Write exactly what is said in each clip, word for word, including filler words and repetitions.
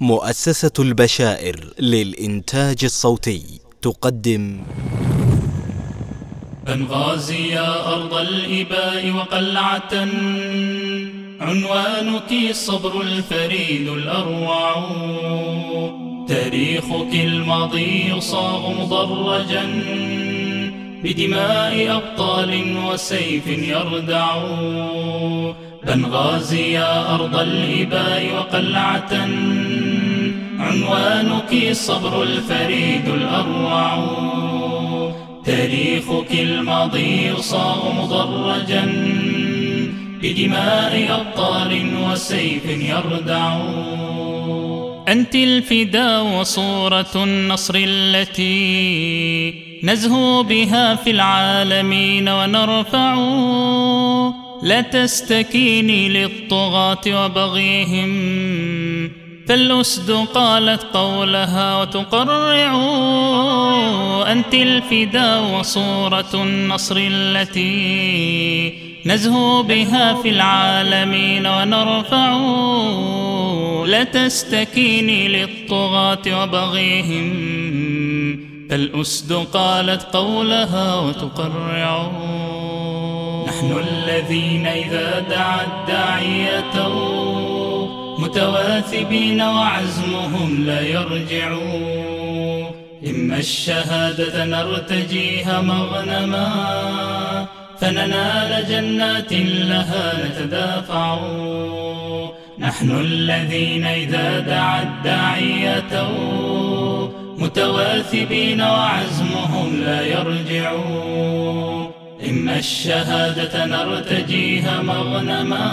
مؤسسة البشائر للإنتاج الصوتي تقدم بنغازي يا أرض الإباء وقلعة، عنوانك الصبر الفريد الأروع. تاريخك الماضي يصاغ مضرجا بدماء أبطال وسيف يردع. بنغازي يا أرض الإباء وقلعة، عنوانك الصبر الفريد الأروع. تاريخك الماضي يصاغ مضرجا بدماء أبطال وسيف يردع. أنت الفداء وصورة النصر التي نزهو بها في العالمين ونرفع. لا تستكيني للطغاة وبغيهم، فالأسد قالت قولها وتقرع. أنت الفداء وصورة النصر التي نزهو بها في العالمين ونرفع. لا تستكيني للطغاة وبغيهم، فالأسد قالت قولها وتقرع. نحن الذين إذا دعا الداعية متواثبين وعزمهم لا يرجع. إما الشهادة نرتجيها مغنما، فننال جنات لها نتدافع. نحن الذين إذا دعا الداعية متواثبين وعزمهم لا يرجع. إما الشهادة نرتجيها مغنما،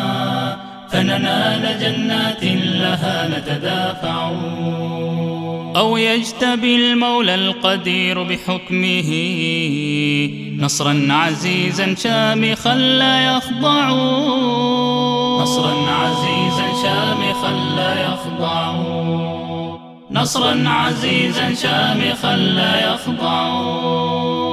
فننال جنات لها نتدافع. أو يجتبي المولى القدير بحكمه نصرا عزيزا شامخا لا يخضع. نصرا عزيزا شامخا لا يخضع. نصرا عزيزا شامخا لا يخضع.